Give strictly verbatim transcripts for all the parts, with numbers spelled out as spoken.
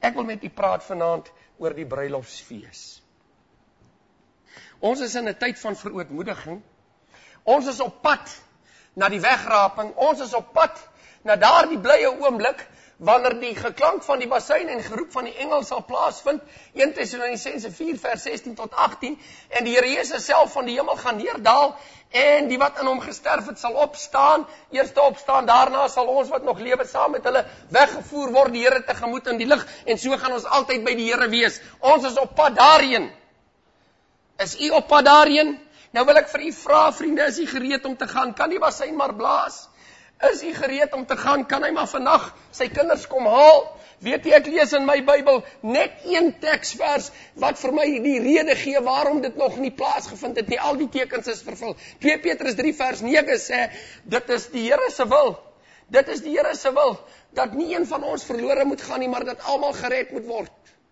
Ek wil met u praat vanaand oor die bruilofsfees. Ons is in 'n tyd van verootmoediging. Ons is op pad na die wegraping. Ons is op pad na daardie blye oomblik wanneer die geklank van die basuin en geroep van die engel sal plaasvind. Eerste Tessalonisense vier vers sestien tot agttien. En die Here Jesus self van die hemel gaan neerdaal en die wat in hom gesterf het sal opstaan. Eerste opstaan, daarna sal ons wat nog lewe saam met hulle weggevoer word die Here tegemoet in die lig. En so gaan ons altyd by die Here wees. Ons is op pad daarheen. Is u op pad daarheen? Nou wil ek vir u vra, vriende, is u gereed om te gaan? Kan die basuin maar blaas? Is u gereed om te gaan? Kan hy maar vandag sy kinders kom haal? Weet jy, ek lees in my Bybel net een teksvers wat vir my die rede gee waarom dit nog nie plaasgevind het nie. Al die tekens is vervul. twee Petrus drie vers nege sê, dit is die Here se wil. Dit is die Here se wil, dat nie een van ons verlore moet gaan nie, maar dat almal gered moet word.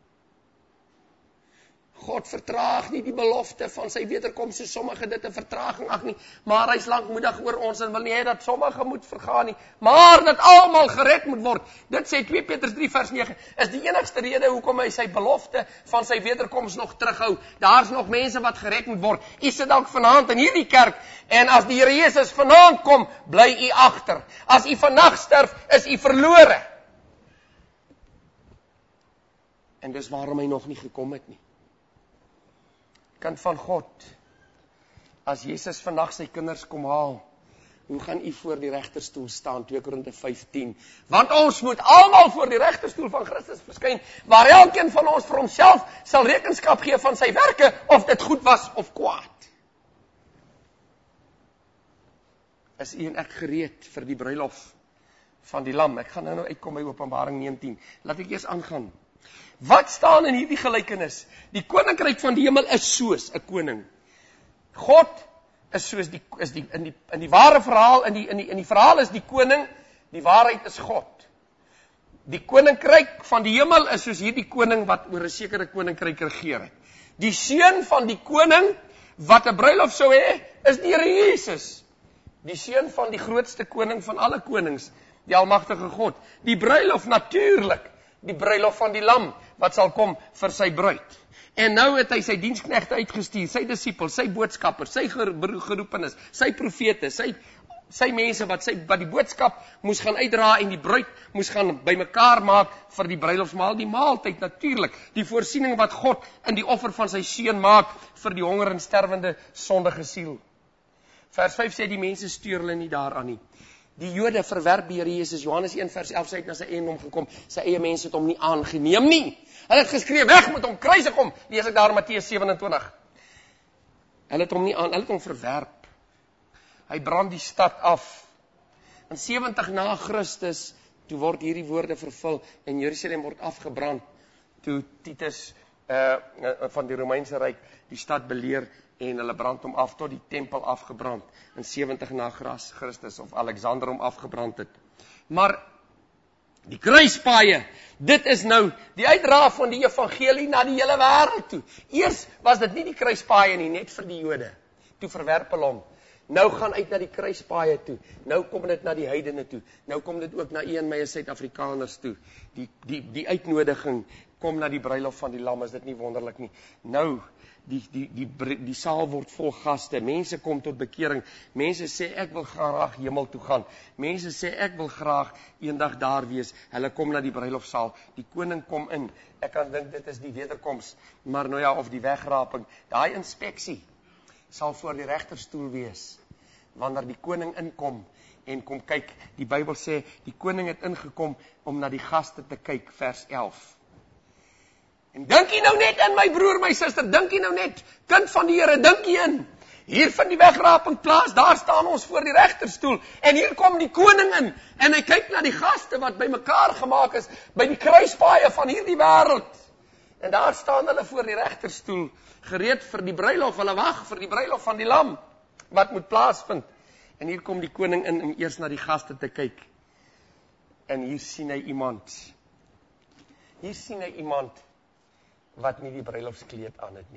God vertraag nie die belofte van sy wederkoms, so sommige dit 'n vertraging ag nie, maar hy's lankmoedig oor ons en wil nie hê dat sommige moet vergaan nie, maar dat almal gered moet word. Dit sê twee Petrus drie vers nege, is die enigste rede hoekom hy sy belofte van sy wederkoms nog terughou. Daar's nog mense wat gered moet word. U sit dalk vanaand in hierdie kerk en as die Here Jesus vanaand kom, bly u agter. As u vandag sterf, is u verlore. En dis waarom hy nog nie gekom het nie. Kind van God, as Jesus vandag sy kinders kom haal, hoe gaan u voor die regterstoel staan, twee Korinte vyftien, want ons moet almal voor die regterstoel van Christus verskyn, waar elkeen van ons vir homself sal rekenskap gee van sy werke, of dit goed was of kwaad. Is u en ek gereed vir die bruilof van die lam? Ek gaan nou nou uitkom by Openbaring negentien, laat ek eers aangaan. Wat staan in hierdie gelykenis? Die koninkryk van die hemel is soos 'n koning. God is soos die is die in die in die ware verhaal in die in die in die verhaal is die koning, die waarheid is God. Die koninkryk van die hemel is soos hierdie koning wat oor 'n sekere koninkryk regeer het. Die seun van die koning wat 'n bruilof sou hê, is die Here Jesus. Die seun van die grootste koning van alle konings, die almagtige God. Die bruilof natuurlik, die bruilof van die lam wat sal kom vir sy bruid. En nou het hy sy diensknegte uitgestuur, sy disippels, sy boodskappers, sy geroepenes, sy profete, sy sy mense wat sy wat die boodskap moes gaan uitdra en die bruid moes gaan bymekaar maak vir die bruilofsmaal, die maaltyd natuurlik, die voorsiening wat God in die offer van sy seun maak vir die honger en sterwende sondige siel. Vers vyf sê die mense steur hulle nie daaraan nie. Die Jode verwerp die Here Jesus. Johannes een vers elf sê hy het na sy eie hom gekom. Sy eie mense het hom nie aangeneem nie. Hulle het geskree, weg met hom, kruisig hom. Lees ek daar in Matteus sewe en twintig. Hulle het hom nie aan, hulle het hom verwerp. Hy brand die stad af. In sewentig na Christus, toe word hierdie woorde vervul en Jerusalem word afgebrand. Toe Titus uh, van die Romeinse ryk die stad beleer en hulle brand hom af tot die tempel afgebrand in sewentig na Christus of Alexander hom afgebrand het. Maar die kruispaaie, dit is nou die uitdra van die evangelie na die hele wêreld toe. Eers was dit nie die kruispaaie nie, net vir die Jode. Toe verwerp hulle hom. Nou gaan uit na die kruispaaie toe. Nou kom dit na die heidene toe. Nou kom dit ook na u en my Suid-Afrikaners toe. Die die die uitnodiging kom na die bruilof van die lam, is dit nie wonderlik nie. Nou Die, die, die, die saal word vol gaste, mense kom tot bekering, mense sê ek wil graag hemel toe gaan, mense sê ek wil graag eendag daar wees, hulle kom na die bruilofsaal, die koning kom in, ek kan dink dit is die wederkoms, maar nou ja, of die wegraping, daai inspeksie sal voor die regterstoel wees, wanneer die koning inkom en kom kyk, die Bybel sê, die koning het ingekom om na die gaste te kyk, vers elf. En dink jy nou net in my broer, my suster, dink jy nou net, kind van die Here, dink jy in, hier vind die wegraping plaas, daar staan ons voor die regterstoel, en hier kom die koning in, en hy kyk na die gaste wat by mekaar gemaak is, by die kruispaaie van hierdie wêreld, en daar staan hulle voor die regterstoel, gereed vir die bruilof, hulle wag vir die bruilof van die lam, wat moet plaasvind, en hier kom die koning in, om eers na die gaste te kyk, en hier sien hy iemand, hier sien hy iemand, wat nie die bruilofskleed aan het nie.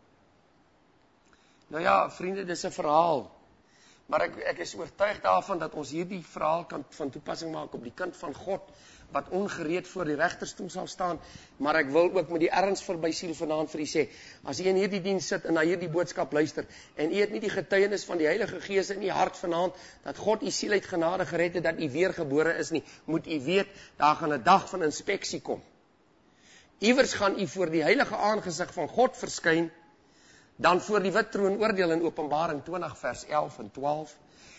Nou ja, vriende, dis 'n verhaal, maar ek, ek is oortuig daarvan dat ons hierdie verhaal kan van toepassing maak op die kind van God, wat ongereed voor die regterstoel sal staan, maar ek wil ook met die erns verby siel vanaand vir u sê, as u in hierdie diens sit en na hierdie boodskap luister, en u het nie die getuienis van die Heilige Gees in u hart vanaand, dat God u siel uit genade gered het, dat u weergebore is nie, moet u weet, daar gaan 'n dag van inspeksie kom. Iewers gaan u voor die heilige aangesig van God verskyn, dan voor die wit troon oordeel in Openbaring twintig vers elf en twaalf,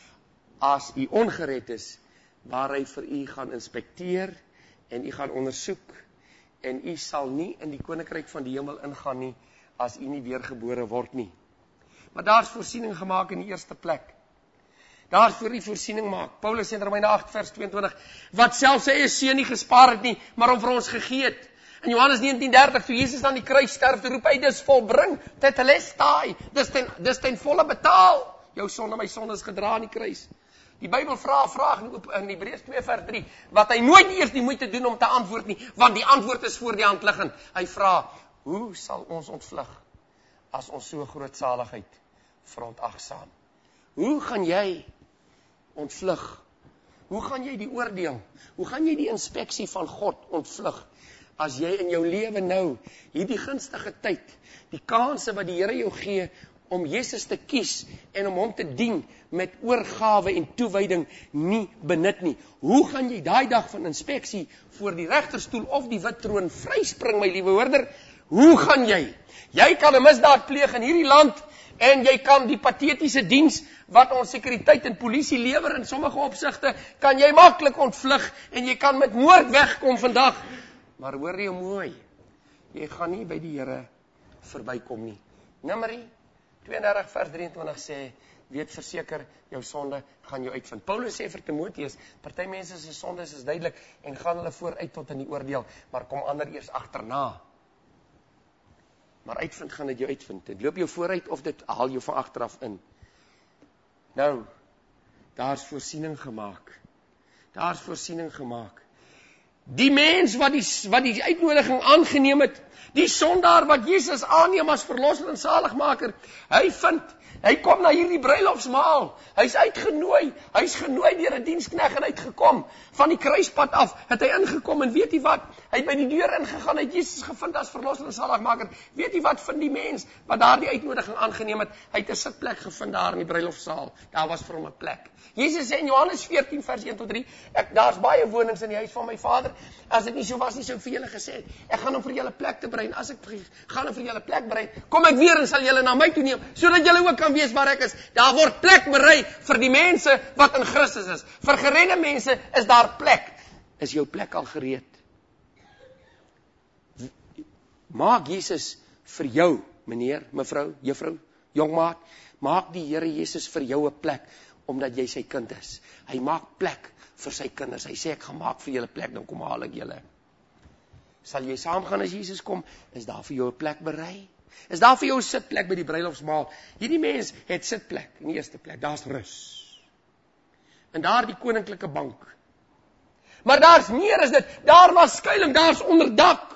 as u ongered is, waar hy vir u gaan inspekteer, en u gaan ondersoek, en u sal nie in die koninkryk van die hemel ingaan nie, as u nie weergebore word nie. Maar daar is voorsiening gemaak in die eerste plek. Daar is vir u voorsiening maak. Paulus in Romeine agt vers tweeëntwintig, wat selfs sy eie seun nie gespaar het nie, maar hom vir ons gegee het. In Johannes negentien dertig, toe Jesus aan die kruis sterf, toe roep hy, dis volbring, tetelestai, dis ten, dis ten volle betaal. Jou sonde, my sonde is gedra aan die kruis. Die Bybel vra 'n vraag in Hebreërs twee vers drie, wat hy nooit eers die moeite doen om te antwoord nie, want die antwoord is voor die hand liggend. Hy vra, hoe sal ons ontvlug, as ons so groot saligheid verontagsaam? Hoe gaan jy ontvlug? Hoe gaan jy die oordeel? Hoe gaan jy die inspeksie van God ontvlug? As jy in jou lewe nou, hierdie gunstige tyd, die kanse wat die Here jou gee, om Jesus te kies, en om hom te dien, met oorgawe en toewyding, nie benut nie. Hoe gaan jy daai dag van inspeksie, voor die regterstoel of die wit troon, vryspring, my liewe hoorder? Hoe gaan jy? Jy kan 'n misdaad pleeg in hierdie land, en jy kan die patetiese diens, wat ons sekuriteit en polisie lewer in sommige opsigte, kan jy maklik ontvlug, en jy kan met moord wegkom vandag. Maar hoor jy mooi, jy gaan nie by die Here verbykom nie. Numeri tweeëndertig vers drieëntwintig sê, weet verseker, jou sonde gaan jou uitvind. Paulus sê vir Timoteus, party mense se sondes is duidelik, en gaan hulle vooruit tot in die oordeel, maar kom ander eers agterna. Maar uitvind gaan dit jou uitvind. Dit loop jou vooruit, of dit haal jou van agteraf in. Nou, daar is voorsiening gemaak. Daar is voorsiening gemaak. Die mens wat die, wat die uitnodiging aangeneem het, die sondaar wat Jesus aanneem as verlosser en saligmaker, hy vind, hy kom na hierdie bruilofsmaal, hy's uitgenooi, hy's genooi deur 'n dienskneg en hy het gekom, van die kruispad af, het hy ingekom, en weet jy wat, hy het by die deur ingegaan, hy het Jesus gevind as verlosser en saligmaker, weet jy wat vind die mens, wat daar die uitnodiging aangeneem het, hy het 'n sitplek gevind daar in die bruilofsaal, daar was vir hom 'n plek. Jesus sê in Johannes veertien vers een tot drie, ek, daar's baie wonings in die huis van my Vader, as dit nie so was nie, sou vir julle gesê het, ek gaan om vir julle plek te berei, as ek gaan om vir julle plek berei, kom ek weer en sal julle na my toe neem, sodat julle ook kan wees waar ek is. Daar word plek berei vir die mense wat in Christus is. Vir geredde mense is daar plek. Is jou plek al gereed? Maak Jesus vir jou, meneer, mevrou, juffrou, jongmaat, maak die Here Jesus vir jou 'n plek, omdat jy sy kind is. Hy maak plek vir sy kinders. Hy sê, ek gaan maak vir julle plek, dan kom haal ek julle. Sal jy saamgaan as Jesus kom? Is daar vir jou 'n plek berei? Is daar vir jou 'n sitplek by die bruilofsmaal? Hierdie mens het sitplek in die eerste plek. Daar's rus. En daar die koninklike bank. Maar daar's meer as dit. Daar was skuiling, daar's onderdak.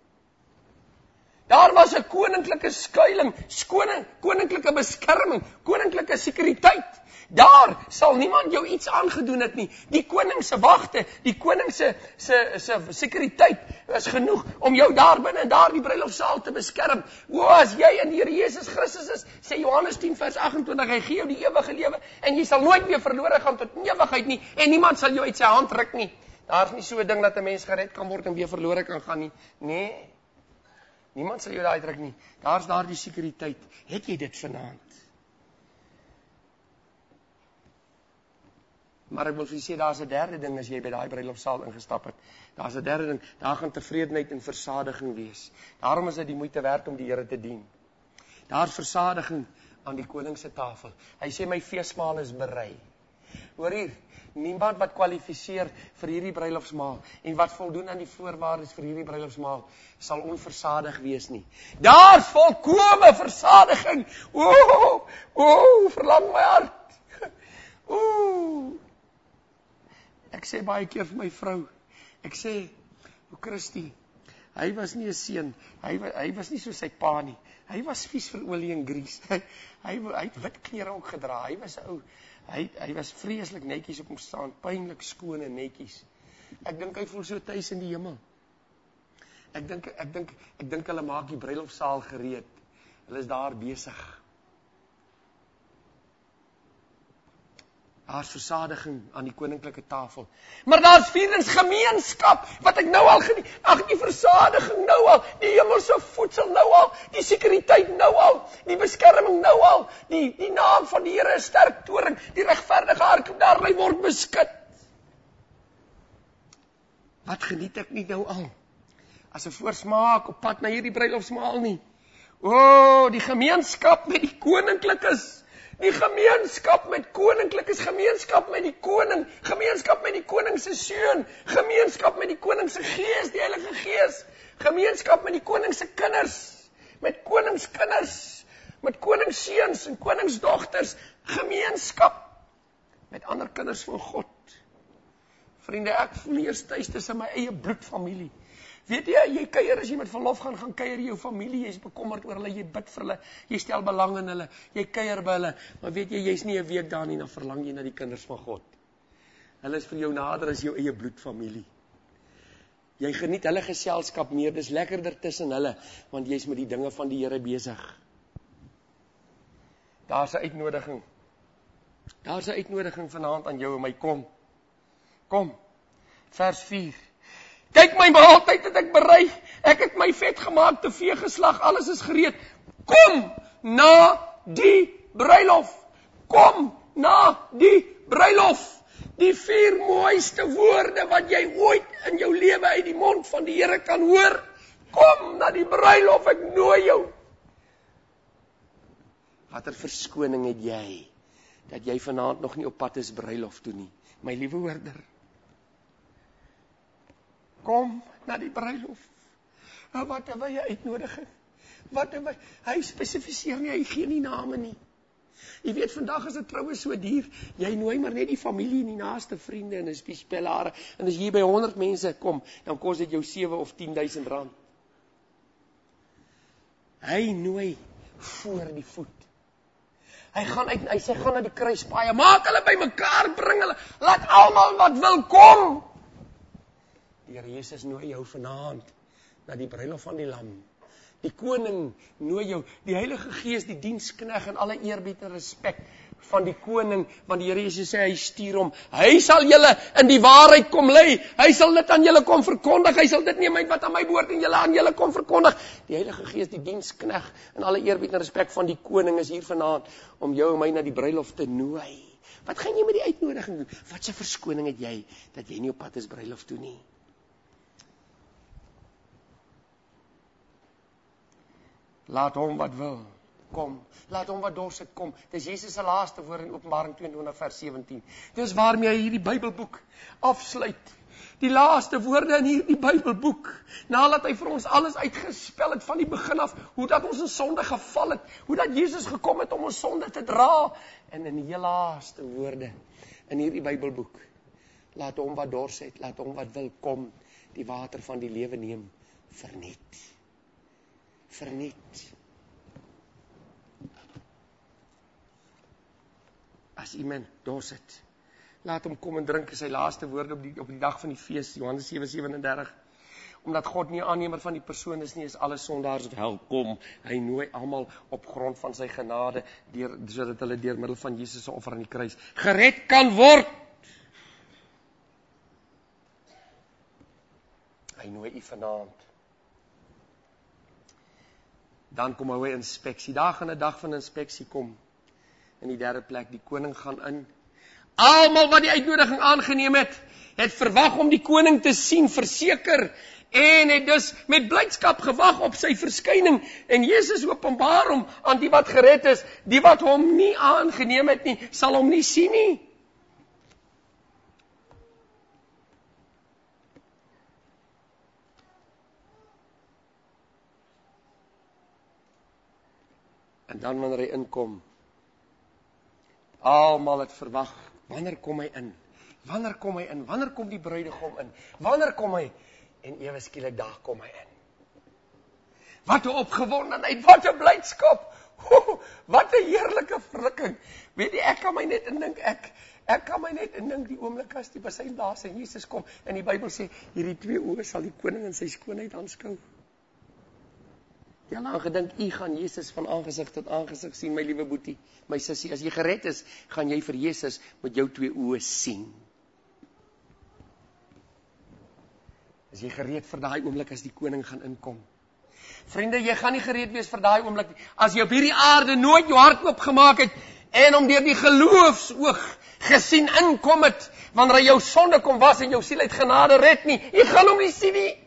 Daar was 'n koninklike skuiling, skoning, koninklike beskerming, koninklike sekuriteit. Daar sal niemand jou iets aangedoen het nie. Die koning se wagte, die koning se se se sekuriteit is genoeg om jou daar binne in daardie bruilofsaal te beskerm. O, as jy in die Here Jesus Christus is, sê Johannes tien vers agentwintig, hy gee jou die ewige lewe en jy sal nooit meer verlore gaan tot ewigheid nie en niemand sal jou uit sy hand ruk nie. Daar's nie so 'n ding dat 'n mens gered kan word en weer verlore kan gaan nie. Nee. Niemand sal jou daar uitruk nie. Daar's daardie sekuriteit. Het jy dit vanaand? Maar ek wil vir julle sê, daar's 'n derde ding as jy by daai bruilofsaal ingestap het. Daar's 'n derde ding, daar gaan tevredenheid en versadiging wees. Daarom is dit die moeite werd om die Here te dien. Daar's versadiging aan die koning se tafel. Hy sê my feesmaal is berei. Hoor hier, niemand wat kwalifiseer vir hierdie bruilofsmaal en wat voldoen aan die voorwaardes vir hierdie bruilofsmaal sal onversadig wees nie. Daar's volkome versadiging. O, o, verlang my hart. O. Ek sê baie keer vir my vrou, ek sê, o Christie, hy was nie 'n seun, hy, hy was nie so sy pa nie, hy was vies vir olie en grease, hy, hy, hy het wit klere ook gedra, hy was ou, hy, hy was vreeslik netjies op hom staan, pynlik skoon en netjies, Ek dink hy voel so tuis in die hemel. Ek dink ek dink ek dink hulle maak die bruilofsaal gereed. Hulle is daar besig. Daar's versadiging aan die koninklike tafel. Maar daar's vierens gemeenskap, wat ek nou al geniet. Ag, die versadiging nou al, die hemelse voedsel nou al, die sekuriteit nou al, die beskerming nou al, die, die naam van die Here is sterk toring, die regverdige ark daar lê word beskut. Wat geniet ek nie nou al? As 'n voorsmaak op pad na hierdie bruilofsmaal nie. O, die gemeenskap met die koninklikes. Die gemeenskap met koninklikes, gemeenskap met die koning, gemeenskap met die koning se seun, gemeenskap met die koning se gees, die Heilige Gees, gemeenskap met die koning se kinders, met koningskinders, met koningsseuns en koningsdogters, gemeenskap met ander kinders van God. Vriende, ek voel eers tuis tussen my eie bloedfamilie. Weet jy, jy kuier as jy met verlof gaan, gaan kuier jou familie, jy is bekommerd oor hulle, jy bid vir hulle, jy stel belang in hulle, jy kuier by hulle, maar weet jy, jy is nie 'n week daar nie, dan verlang jy na die kinders van God. Hulle is vir jou nader as jou eie bloedfamilie. Jy geniet hulle geselskap meer, dis lekkerder tussen hulle, want jy is met die dinge van die Here besig. Daar's 'n uitnodiging, daar's 'n uitnodiging vanaand aan jou en my, kom, kom, vers vier, kyk, my maaltyd het ek berei, ek het my vet gemaak, te vee geslag, alles is gereed, kom na die bruilof, kom na die bruilof, die vier mooiste woorde wat jy ooit in jou lewe uit die mond van die Here kan hoor, kom na die bruilof, ek nooi jou. Watter verskoning het jy, dat jy vanaand nog nie op pad is bruilof toe nie, my liewe hoorder. Kom na die bruilof. Nou, wat 'n wye uitnodiging. Wat 'n wye, hy spesifiseer nie, hy gee nie name nie. Jy weet, vandag is dit troue so duur, jy nooi maar net die familie en die naaste vriende en die spelare, en as jy by honderd mense kom, dan kos dit jou sewe of tien duisend rand. Hy nooi voor die voet. Hy gaan uit, hy sê, gaan na die kruispaaie, maak hulle by mekaar, bring hulle, laat almal wat wil kom. Die Here Jesus nooi jou vanaand na die bruilof van die lam. Die koning nooi jou, die Heilige Gees, die dienskneg en alle eerbied en respek van die koning, want die Here Jesus sê, hy stuur hom, hy sal julle in die waarheid kom lei, hy sal dit aan julle kom verkondig, hy sal dit neem uit wat aan my behoort en julle aan julle kom verkondig. Die Heilige Gees, die dienskneg en alle eerbied en respek van die koning is hier vanaand, om jou en my na die bruilof te nooi. Wat gaan jy met die uitnodiging doen? Wat 'n verskoning het jy, dat jy nie op pad is bruilof toe nie? Laat hom wat wil, kom. Laat hom wat dors het, kom. Dis Jesus se laaste woord in Openbaring tweeëntwintig vers sewentien. Dis waarmee hy hierdie Bybelboek afsluit. Die laaste woorde in hierdie Bybelboek. Nadat hy vir ons alles uitgespel het van die begin af, hoe dat ons in sonde geval het, hoe dat Jesus gekom het om ons sonde te dra. En in die heel laaste woorde in hierdie Bybelboek, laat hom wat dors het, laat hom wat wil kom, die water van die lewe neem, verniet. Verniet. As iemand dors het, laat hom kom en drink, is sy laaste woorde op die, op die dag van die fees, Johannes sewe sewenendertig. Omdat God nie aannemer van die persoon is nie, is alle sondaars welkom. Hy nooi almal op grond van sy genade, deur, sodat hulle deur middel van Jesus se offer aan die kruis gered kan word. Hy nooi u vanaand. Dan kom hy inspeksie. Daar gaan 'n dag van inspeksie kom. In die derde plek, die koning gaan in. Almal wat die uitnodiging aangeneem het, het verwag om die koning te sien, verseker, en het dus met blydskap gewag op sy verskyning. En Jesus openbaar hom aan die wat gered is, die wat hom nie aangeneem het nie, sal hom nie sien nie. En dan wanneer hy inkom, almal het verwag, wanneer kom hy in? Wanneer kom hy in? Wanneer kom die bruidegom in? Wanneer kom hy? En ewe skielik daar kom hy in. Wat 'n opgewondenheid, wat 'n blydskap. Oh, wat 'n heerlike verrukking. Weet jy, ek kan my net indink, ek, ek kan my net indink die oomblik as die basyn blaas en Jesus kom, en die Bybel sê, hierdie twee oë sal die koning in sy skoonheid aanskou. Jy het al gedink, u gaan Jesus van aangesig tot aangesig sien, my liewe boetie, my sussie, as jy gered is, gaan jy vir Jesus met jou twee oë sien. Is jy gereed vir daai oomblik as die koning gaan inkom? Vriende, jy gaan nie gereed wees vir daai oomblik nie. As jy op hierdie aarde nooit jou hart oopgemaak het en om deur die geloofsoog gesien inkom het, wanneer hy jou sonde kom was en jou siel uit genade red nie, jy gaan hom nie sien nie.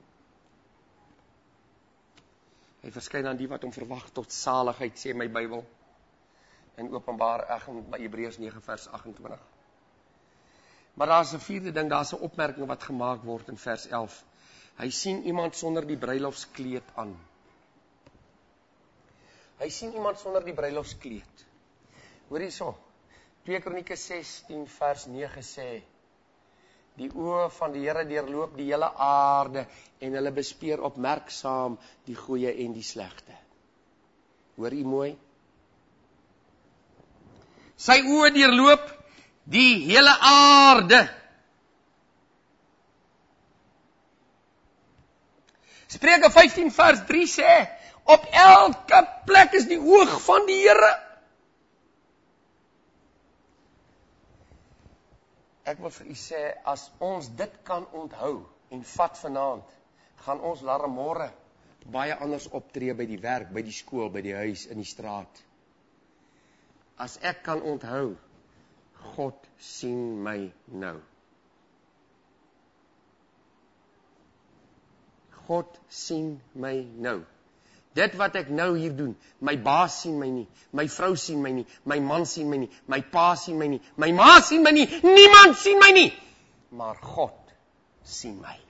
Hy verskyn aan die wat hom verwag tot saligheid, sê my Bybel. In Openbaar, ag, Hebreërs nege vers agt en twintig. Maar daar is 'n vierde ding, daar is 'n opmerking wat gemaak word in vers elf. Hy sien iemand sonder die bruilofskleed aan. Hy sien iemand sonder die bruilofskleed. Hoor hierso. twee Kronieke sestien vers nege sê: Die oë van die Here deurloop die hele aarde en hulle bespeer opmerksaam die goeie en die slegte. Hoor jy mooi? Sy oë deurloop die hele aarde. Spreuke vyftien vers drie sê, op elke plek is die oog van die Here. Ek wil vir u sê, as ons dit kan onthou en vat vanaand, gaan ons later môre baie anders optree by die werk, by die skool, by die huis, in die straat. As ek kan onthou, God sien my nou. God sien my nou. Dit wat ek nou hier doen, my baas sien my nie, my vrou sien my nie, my man sien my nie, my pa sien my nie, my ma sien my nie, niemand sien my nie, maar God sien my.